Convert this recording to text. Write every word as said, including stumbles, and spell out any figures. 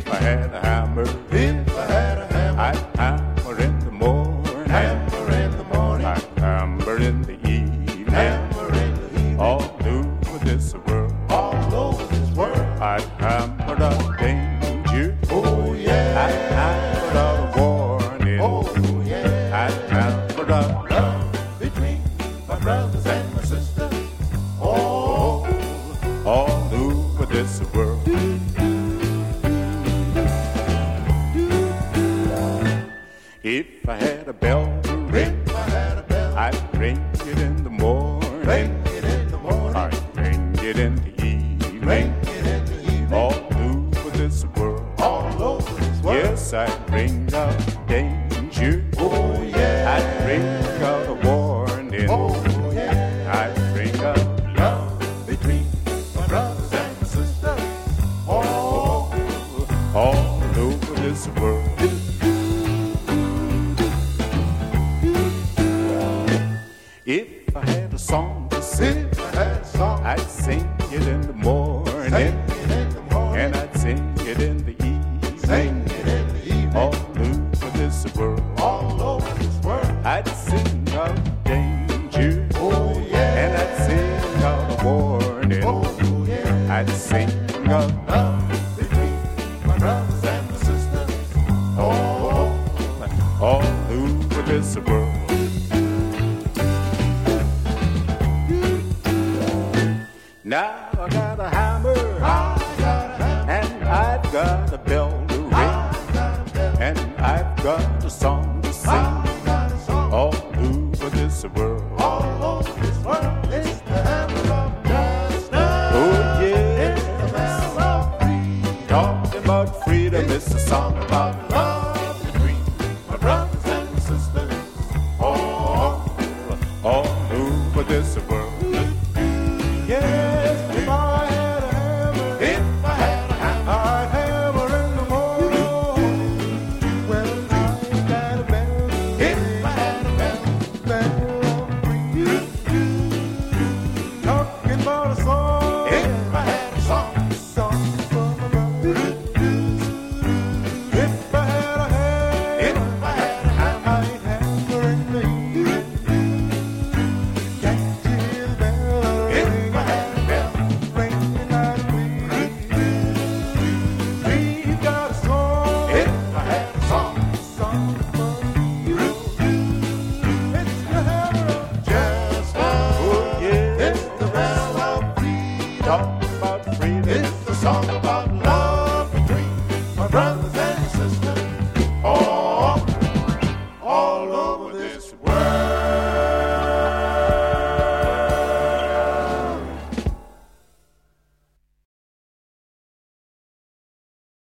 If I had a hammer, If I had a hammer, I'd hammer in the morning, hammer in the morning, I'd hammer in the evening, hammer in the evening, all through this world. all over this world. I'd hammer out danger, Oh yeah, I'd hammer out a warning, oh yeah. I'd hammer out Love between my brothers and my sisters. Oh, all over this world. If I had a bell to ring, if I had a bell, I'd ring it in the morning, ring it in the morning, I'd ring it in the evening, ring it in the evening, all over this world. all over this world. Yes, I'd ring out danger, Oh yeah, I'd ring out a warning, oh yeah. I'd ring out love Love between my brothers and my sisters. Oh, all over this world. If I had a song to sing, if I had a song, I'd sing it in the morning, sing it in the morning, and I'd sing it in the evening, sing it in the evening, all over this world. all over this world. I'd sing out danger, Oh yeah, and I'd sing out a warning, oh yeah. I'd sing out Love between my brothers and my sisters. Oh, all over this world. Now I got a hammer, I got a hammer, and I've got a bell to ring, I got a bell, and I've got a song to sing, I got a song. all over this world. All over this world, it's the hammer of justice. Oh yeah, It's the bell of freedom. talking about freedom, it's a song about Love between my brothers and my sisters. Oh, all over this world. yes, if I had a hammer, if I had a hammer, I'd hammer in the morning. Well, I got a bell, if I had a bell, bell of freedom. Talking about a song, if I had a song, song for my brothers. If I had a hammer, if I had a hammer, I'd hammer in the evening. Can't you hear the bell ring? If I had a bell ringing out of me, we've got a song. If I had a song, song